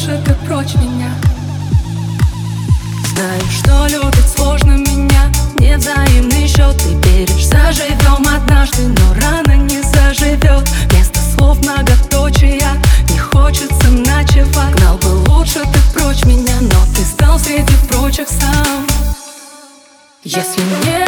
лучше ты прочь меня. Знаю, что любить сложно меня, не взаимный счет. Ты веришь, заживем однажды, но рано не заживет. Вместо слов многоточия, не хочется ночевать. Гнал бы лучше ты прочь меня, но ты стал среди прочих сам. Если мне